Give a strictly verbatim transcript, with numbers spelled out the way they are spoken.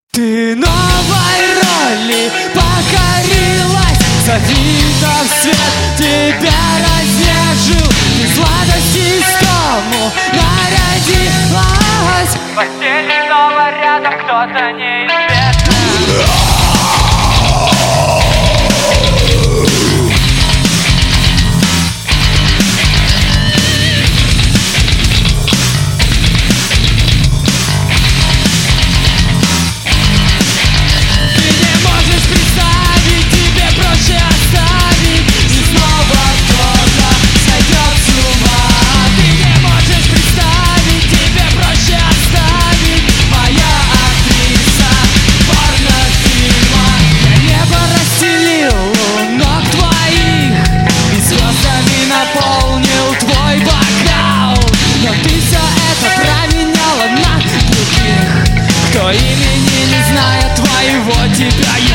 Ты новой роли покорилась, завита в свет, тебя разнежил. Ты сладости истому нарядилась. В постели снова рядом кто-то неизвестный. Наполнил твой бокал, но ты все это променяла на других, кто имени не зная твоего тебя.